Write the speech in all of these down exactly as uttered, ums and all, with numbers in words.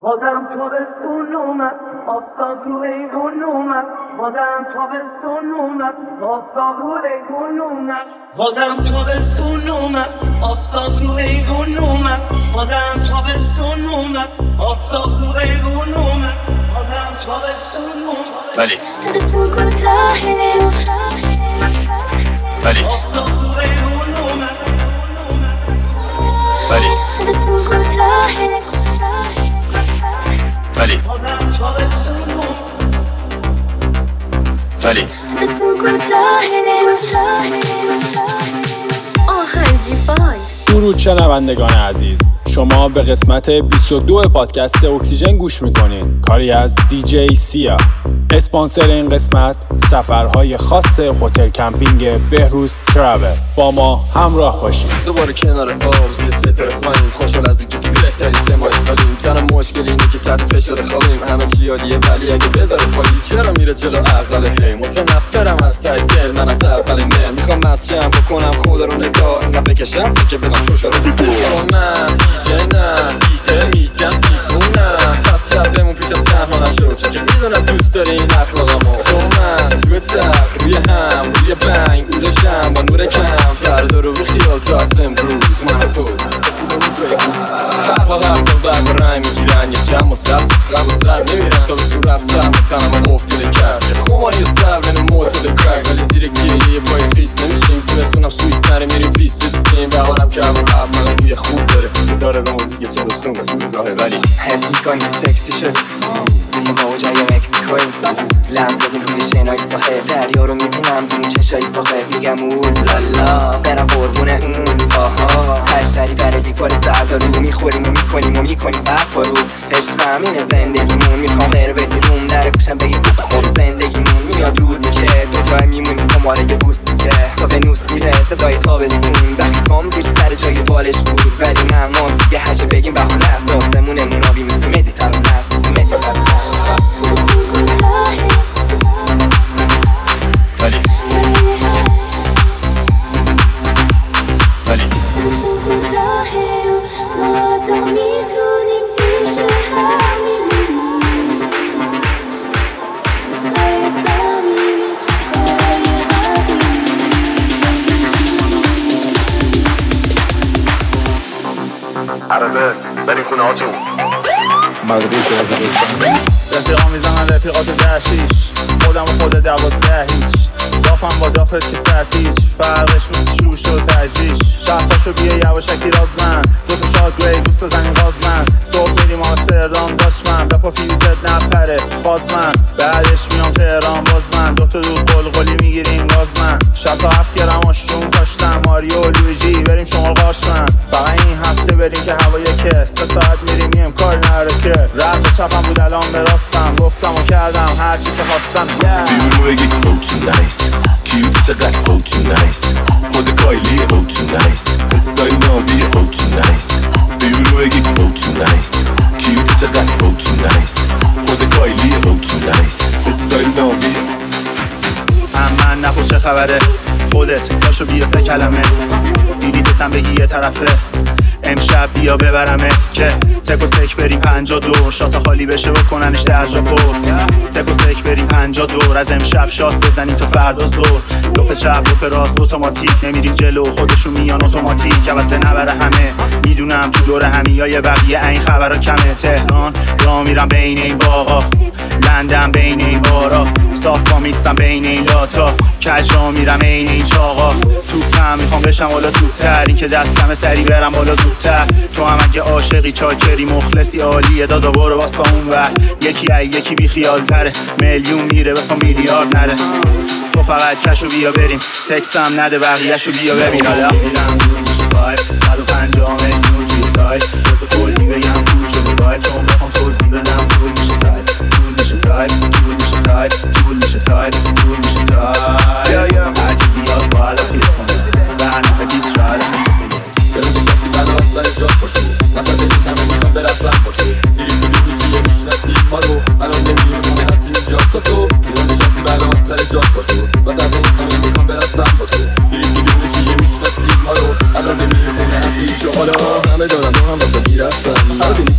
بازم تابستون اومد آفتاب رو ایوون اومد بازم تابستون اومد آفتاب رو ایوون اومد بازم تابستون اومد آفتاب رو ایوون اومد بازم تابستون اومد آفتاب رو ایوون اومد بازم تابستون اومد ولی تابستون کوتاهه ولی آفتاب رو ایوون اومد ولی تابستون کوتاهه ولی بازم تابستون اومد ولی تابستون کوتاهه آهنگی فای. درود شنوندگان عزیز، شما به قسمت بیست و دو پادکست اکسیژن گوش میکنین، کاری از دی جی سیا. اسپانسر این قسمت سفرهای خاص هتل کمپینگ بهروز تراول. با ما همراه باشید. دوباره کنار آب زیر ستاره پایین، خوشحال از اینکه تو بهترین سه ماه سالیم. تنها مشکل اینه که تحت فشار خوابیم، همه چی عالیه ولی اگه بذاره پاییز چرا میره جلو عقل هی. متنفرم از ته دل، من از اول مل میخوام مسجم بکنم خدا رو نگاه انقدر بکشم که بدم شوشا رو بگو من دیگه نه دیگه میگم دیفونم. پس شب بمون پیشم تنها نشو چون که میدونم دوست داری این اخلاقمو. تو من توی تخت روی هم روی بنگ بودشم با نور کم فردا رو بخیال تا از امروز من تو برها رفتم برگ رای میگیرن یه جمع و سر تو خم و سر نمیرن تا به سور رفت سر میتنم و مفتده کرد خماری و سر بین معتد کرک ولی زیر گیری پای خیست نمیشیم سمستونم سویس نره میریم پیست دیسیم بهارم که همون هفت من روی خوب داره داره به اون دیگه تبستون بزرگاهه ولی حس میکنیم سکسی شد روی موجای مکسیکویم لم دادیم روی شنای ساحل دریا رو میبینم دون چشای ساحل دیگم اون لالا برم قربونه اون آها هشتری برای گل سرداریم و میخوریم و میکنیم و میکنیم برف رو عشق همینه زندگیمون میخوام غیر بتیروم در گوشم بگی برو زندگیمون میاد روزی که دوتای میمونیم کماره یه بوستی که تا به نوس میره صدای تابستون دقیقام دیر سر جای بالش بود ولی ممنون دیگه هجه بگیم بخونه است آسمونمون آبی مثل مدی ترانه است مثل مدی ترانه است ولی ولی عرضه بریم خونه هاتون مدقیش از قسمت رفیقا میزنن رفیقات درشیش خودم و خود دوازده هیچ دافم با دافت که سرتیش فرقش مثل شروش و تجریش شرفاشو بیا یواشکی رازمن دوتا شاد گوی دوست بزنین غازمن صبح بریم آمستردام داشمن بپا فیوزت نپره بازمن بعدش میام تهران بازمن دوتا دو قلقلی میگیریم غازمن شصت و هفت گرم آشون کاشتم ماریو و لویجی بریم شمال قاشمن فقط این هفته بریم که هوایی که سه ساعت میریم میم کار نره که رد به چپم بود الان به راستم گفتم و کردم هرچی که خواستم بیرو بگی فوتو نایس کیوتی چقدر فوتو نایس خود کایلی فوتو نایس استایل نابی فوتو نایس بیرو بگی فوتو نایس کیوتی چقدر فوتو نایس خود کایلی فوتو نایس استایل نابی من نپوش چه خبره خودت باشو بیا سه کلمه دیدیتتم بگی یه طرفه امشب بیا ببرمت که تک و سک بریم پنجا دور شات خالی بشه بکننش درجا پر تک و سک بریم پنجا دور از امشب شات بزنیم تا فردا زور لپ چپ لپ راست اتوماتیک نمیریم جلو خودشون میان اتوماتیک البته نبره همه میدونم تو دور همیای بقیه این خبرا کمه تهران را میرم بین این باغا لندن بین این بارا صافا میستم بین این لاتا کجا میرم این این چاقا توپم میخوام بشم حالا توپتر این که دستم سری برم بالا زودتر تو هم اگه عاشقی چاکری مخلصی عالیه دادا برو واسه اون ور یکی ای یکی بی خیال تره میلیون میره بخوام میلیارد نره تو فقط کشو بیا بریم تکسم نده بقیهشو بیا ببین حالا میرم صد و پنجاه میلیون توی سایت واسه کلی بگم طول شده باید چون بخوام توضیح بدم طول میشه تایپ طول میشه تایپ طول میشه تایپ طول میشه تایپ طول میشه تایپ هرکی بیاد باید خیست کنه برنامه بیست شاید نیست چرا نشستی بلا از سر جاد پاشو مثلا دلی همه میخوام برسم با تو دیری ببینی چیه میشنسی ما رو الان نمیدونی خونه هستی اینجا تا صبح چرا نشستی بلا از سر جاد پاشو مثلا دلی همه میخوام برسم با تو دیری ببینی چیه میشنسی ما رو الان نمیدونی خونه هستی اینجا حالا همه دارم با هم واسه گیرفتن هر بینی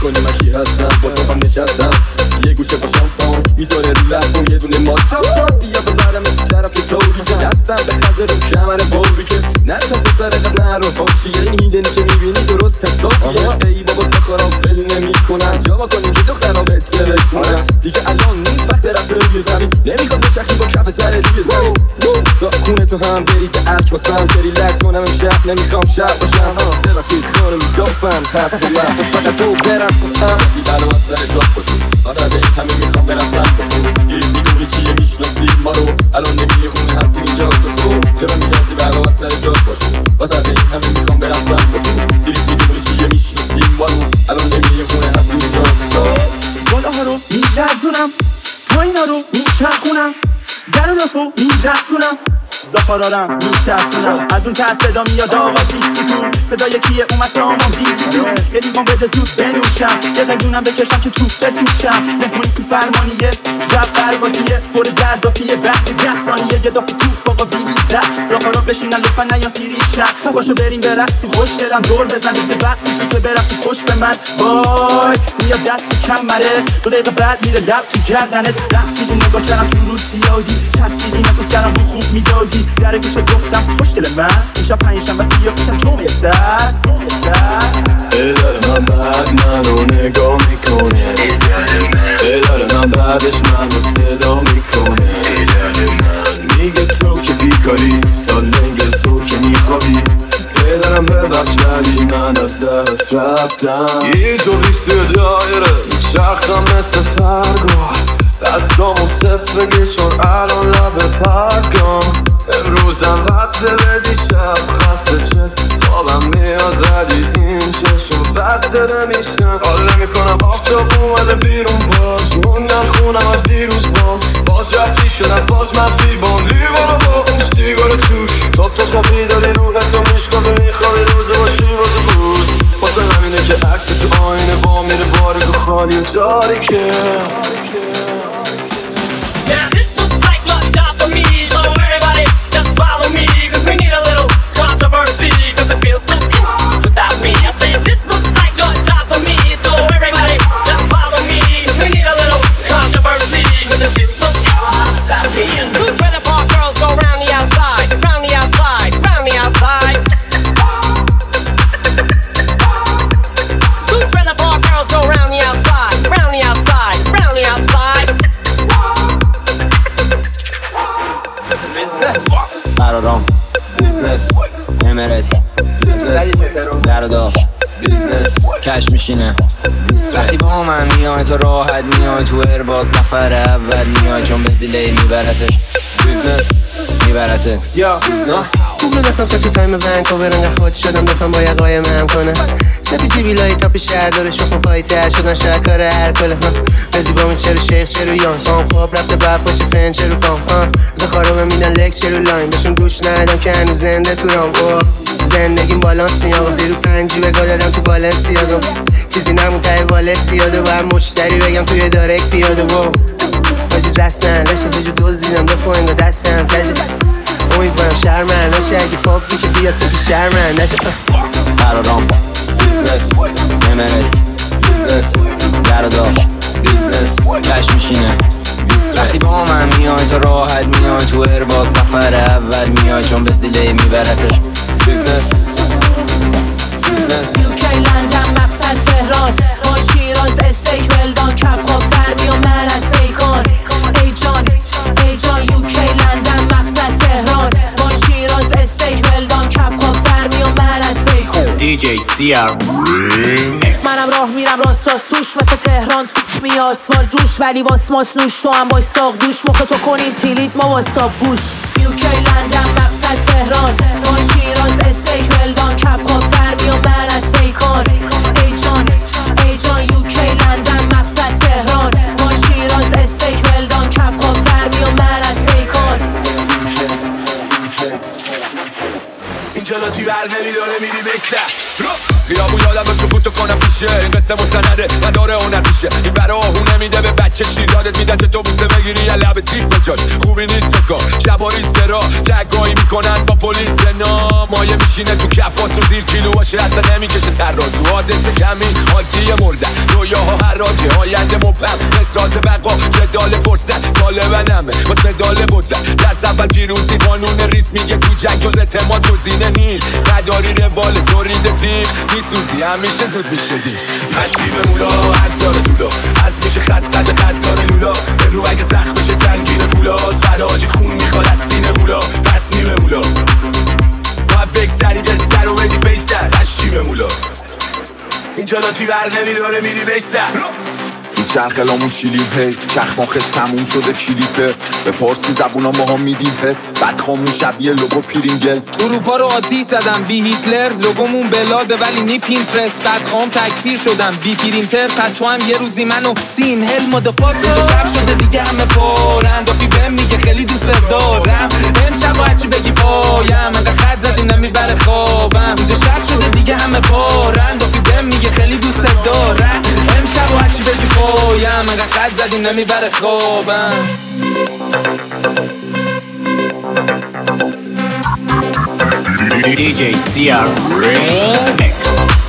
میکنی من کی هستم با تو هم نشستم یه گوشه با شامپان میذاره رو لبم یه دونه مال چاپ چاپ بیا ببرم این طرف که طوری که دستم به خزر رو کمر بوری که نشنست درقت نرو باشی این هیدنی که میبینی درست حسابیه ای بابا سخارم فل نمی کنن جواب کنیم که دخترها بهت بکنن دیگه الان نیست وقت رفته روی زمین نمیخواد بچخی با کف سر روی زمین خونه تو هم بریز ارک واسم بری لکس کنم امشب نمیخوام شب باشم ببخشید خانم دافم هست بلد فقط تو برم بسم کسی بلا از سر جا خوشون واسه به همه میخوام برسم به تو دیرید میدونی چیه میشناسی ما رو الان نمیه خونه هستی اینجا تو سو چرا میشناسی بلا از سر جا خوشون واسه به همه میخوام برسم به تو دیرید میدونی چیه میشناسی ما رو الان نمیه خونه هستی اینجا تو سو بالا ها رو میلرزونم پایینا رو میچرخونم در و دفو میرسونم زخارارم میترسونم از اون که صدا میاد آقا بیستی کن صدای کیه اومد سامان بیدی دون یه لیوان بده زود بنوشم یه قیدونم بکشم که توپ بتوشم مهمونی تو فرمانیه جب قرباتیه پر درد و فیه بعد ده ثانیه یه دافت توپ آقا ویلی زد زخارا بشینن لطفا نیان سیریشن باشو بریم برقصی خوش دلم دور بزنید به وقت میشه که برفتی خوش به من وای میاد دست تو کمرت دو دقیقه بعد میره لب تو گردنت رقصیدی نگاه کردم تو رو سیادی چسبیدی احساس کردم رو خوب میدادی در گوشه گفتم خوش دل من میشم پنجشنبه بس بیا پیشم جمعه سر جمعه سر دلار من بعد منو نگاه میکنه دلار من بعدش منو صدا میکنه میگه تو که بیکاری تا لنگ زور که میخوابی پدرم ببخش ولی من از دست رفتم یه دو بیست دایره میچرخم مثل پرگاه دستامو صفر بگی چون الان لب پرگام امروزم وصله به دیشب خسته چه خوابم میاد ولی این چشم بسته نمیشم حال نمیکنم آفتاب اومده بیرون باز موندم خونم از دیروز بام باز رفتی شدم باز منفی بام لیوان با اون سیگار توش صبح تا شب بیداری روحتو میشکافه میخوای روزه باشی واسه روز واسه همینه که عکس تو آینه با میره باریک و خالی و تاریکه کش میشینه وقتی با من میای تو راحت میای تو ارباز نفر اول میای چون به زیله میبرته بیزنس میبرته یا بیزنس خوب ندستم سه تو تایم ونکوور انقدر خود شدم دفعه با یه قایم هم کنه سپی سی بیلایی تاپ شهر داره شخم پایی تر شدن شهر کار الکله بزی با من چرو شیخ چرو یان سام خواب رفته بعد پاشه فن چرو پام زخارا بمیدن لک چرو لاین بهشون گوش ندم که هنوز زنده تو رام زندگیم بالانس نیاغا دیرو پنجی بگاه دادم تو بالنسی آدم چیزی نمون تای والسی آدم و هم مشتری بگم توی دارک پیاده و باجی دستن لشه بجو دوز دیدم دفعه انگا دستم تجه امیدوارم شرمن نشه اگه فابی که بیا سپی شرمن نشه قرارام بیزنس امرت بیزنس گردار بیزنس کش میشینه وقتی با من میای تو راحت میای تو ارباز نفر اول میای چون به زیله میبرته بیزنس بیزنس یوکی لندن مقصد تهران با شیراز استیک ولدان کف خواب ترمی و من از بیکان ای جان ای جان یوکی لندن مقصد تهران با شیراز استیک ولدان کف خواب ترمی و من از بیکان دی جی سیا منم راه میرم راست راست توش مثل تهران توش می آسفال جوش ولی واس ماس نوش تو هم باش ساق دوش مخ تو کنیم تیلیت ما واساب گوش یوکی لندن مقصد تهران با شیراز استیک ولدان کف خواب ترمی و من از بیکان ای جان ای جان یوکی لندن مقصد تهران با شیراز استیک ولدان کف خواب ترمی و من از بیکان اینجا لا توی بر نمیداره میری بکتر خیابون یادم سکوتو کنم پیشه این قصه مستنده نداره هنر پیشه این برا آهونه میده به بچه شیر یادت میدن چه تو بوسه بگیری یا لب تیپ بجاش خوبی نیست بکن شبا ریز برا دگاهی میکنن با پلیس نام مایه میشینه تو کفاس و زیر کیلو باشه اصلا نمیکشه ترازو حادثه کمی عادی مردن رویاها حراجه آینده مبهم احساس بقا جدال فرصت طالبنمه واسه مدال بودن دست اول پیروزی قانون ریس میگه تو جنگ جز اعتماد گزینه نیست نداری روال سوریده تیر میسوزی همیشه زود میشه دیر مشتی به مولا از داره طولا از میشه خط قد قد داره لولا به رو اگه زخم بشه تنگین طولاست فراجی خون میخواد از سینه مولا پس نیمه مولا باید بگذری به سر و بدی فیسر تشتی به مولا اینجا لاتی بر نمیداره میری بشتر چرخلامون چیلیپ هی چخماخش تموم شده کلیپه به پارسی زبونا ما هم میدیم پس بعد خامون شبیه لوگو پیرینگلز اروپا رو آتیش زدم بی هیتلر لوگومون بلاده ولی نی پینترست بعد خام تکثیر شدم بی پرینتر پس تو هم یه روزی منو سین هل مادافاکر اینجا شب شده دیگه همه پارن دافی بهم میگه خیلی دوست دارم امشب باید چی بگی پایم انقدر خط زدی نمیبره خوابم اینجا شب شده دیگه همه پارن دافی بهم میگه خیلی دوست دارم امشب باید چی بگی پایم انقدر خط زدی نمیبره خوابم دی جی سی آر Remix.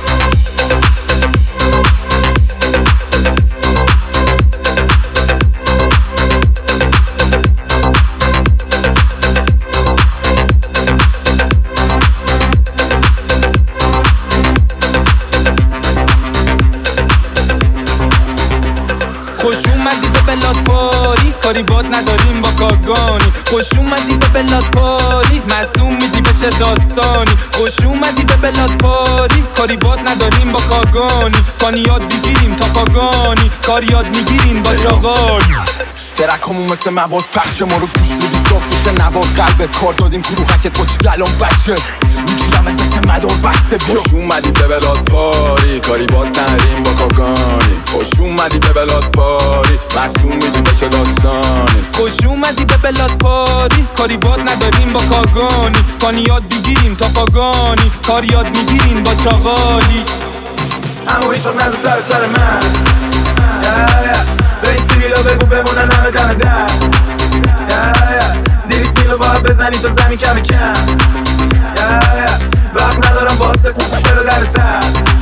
خوش اومدی به بلاد پاری کاری باد نداریم با کارگانی خوش اومدی به بلاد پاری معصوم میدی بشه داستانی خوش اومدی به بلاد پاری کاری باد نداریم با کارگانی کانی یاد بگیریم تا پاگانی کار یاد میگیریم با چاقانی درکمون مثل مواد پخش ما رو گوش میدی صافش نواد قلبت کار دادیم تو روحکت با چی دلان بچه میگیرمت مثل مدار بسته بیا خوش اومدی به بلاد پاری کاری باد نداریم با کارگانی خوش اومدی به بلاد پاری معصوم میدی بشه داستانی خوش اومدی به بلاد پاری کاری باد نداریم با کارگانی کانی یاد بگیریم تا پاگانی کار یاد میگیریم با چاقالی همو هیچ وقت نزو سر سر من دویست میلو بگو بمونن همه دم در دویست میلو باید بزنی تا زمین کم کم وقت ندارم واسه کوچه بلو در سر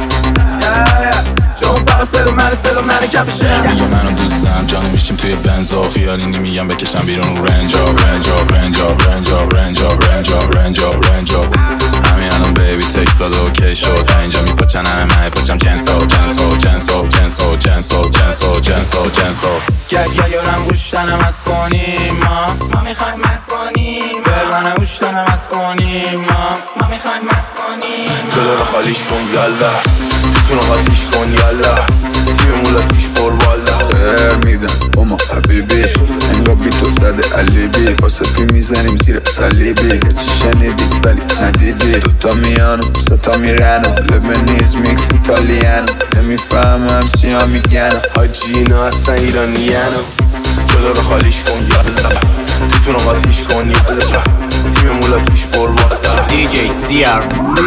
چون فقط صدا من صدا من کف شم میگه منو دوستم جانه میشیم توی بنزا خیالی نمیگم بکشم بیرون رنجا رنجا رنجا رنجا رنجا رنجا رنجا رنجا همین الان بیبی تکست داده اوکی شد اینجا میپاچن همه من پاچم جنسا جنسا جنسا جنسا جنسا جنسا جنسا جنسا گل گلیارم گوشتنم از کنیم ما ما میخوایم مست کنیم برمانه گوشتنم از کنیم ما ما میخوایم مست کنیم جلو رو خالیش کن یالا تو رو آتیش کن یالا تیم مولاتیش پر والا خیر میدم اما حبیبی انگار بی تو زده علیبی واسه پی میزنیم زیر صلیبی هرچی شنیدی ولی ندیدی دوتا میانو ستا میرنو لبنیز میکس ایتالیانو نمیفهمم چی ها میگنو حاجی اینا اصلا ایرانیانو جلو رو خالیش کن یالا تو رو آتیش کن یالا تیم مولاتیش پر والا دی جی سی آر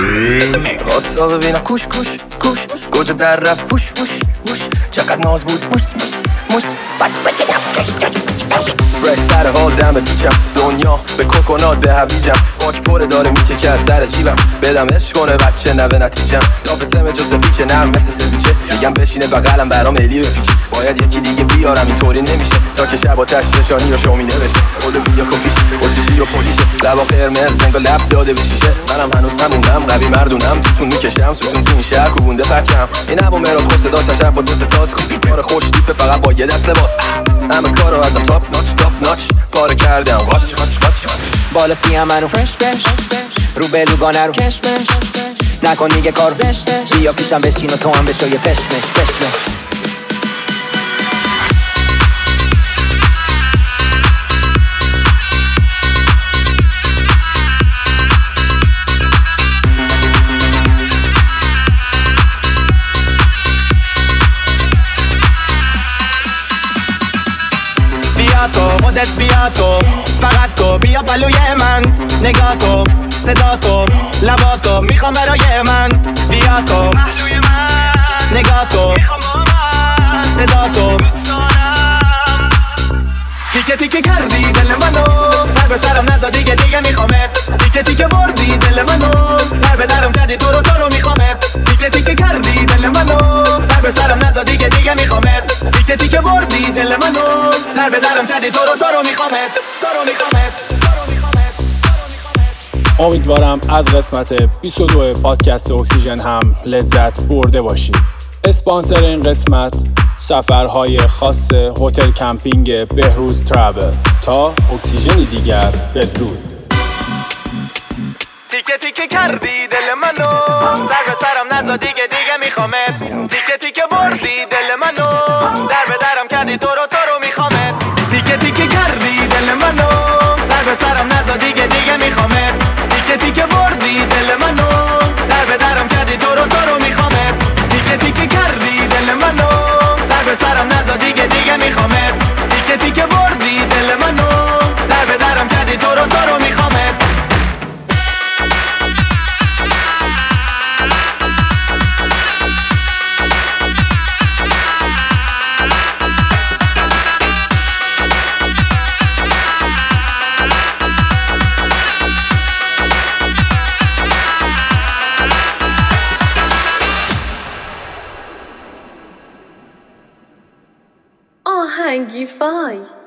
Remix. راستا ببینم کوش کوش کوش گوجه در رفت فوش فوش فوش چقدر ناز بود موس موس موس بد بکنم کش کش فرش سر حال دم بیچم دنیا به کوکونات به هویجم باک پره داره میچه که از سر جیبم بدم عشق کنه بچه نوه نتیجم لافسم جز پیچه نرم مثل سویچه میگم بشینه بغلم برام الی بپیچه باید یکی دیگه بیارم اینطوری نمیشه تا که شب آتش نشانی و شومینه بشه خود بیا کپیش اوتیشی و پولیشه لبا قرمز زنگا لب داده به شیشه منم هنوز هموندم قوی مردونم توتون میکشم ستون تو این شهر کوبونده پرچم این هم و مراز خود صدا سجب با دو ستاس کار خوش دیپه فقط با یه دست لباس همه کارو ازم تاپ ناچ تاپ ناچ پاره کردم واچ واچ واچ بالا سیم منو فرش فرش رو بلوگانه رو کشمش نکن دیگه کار زشته بیا پیشم بشین و تو هم بشو یه پشمش پشمش بیا تو خودت بیا تو فقط تو بیا پلوی من نگاه تو صدا تو لبا تو میخوام برای من بیا تو پهلوی من نگاه تو میخوام با من صدا تو دوست دارم تیکه تیکه کردی دل منو سر به سرم نزا دیگه دیگه میخوامت تیکه تیکه بردی دل منو در به درم کردی تو رو تو رو میخوامت تیکه تیکه کردی دل منو سر به سرم نزا دیگه دیگه میخوامت تیکه تیکه بردی دل منو در به درم کردی تو رو تو رو میخوامت تو رو میخوامت امیدوارم از قسمت بیست و دو پادکست اکسیژن هم لذت برده باشید. اسپانسر این قسمت سفرهای خاص هتل کمپینگ بهروز تراول. تا اکسیژنی دیگر بدرود. تیکه تیکه کردی دل منو سر به سرم نزا دیگه دیگه میخوامت تیکه تیکه بردی دل منو در به درم کردی تو رو تو رو میخوامت تیکه تیکه کردی دل منو سر به سرم نزا دیگه دیگه میخوامت تیکه تیکه بردی دل منو در به درم کردی تو رو تو رو میخوامت تیکه تیکه کردی دل منو سر به سرم نزا دیگه دیگه میخوامت تیکه تیکه بردی دل منو در به درم کردی تو رو تو رو میخوامت آهنگی فای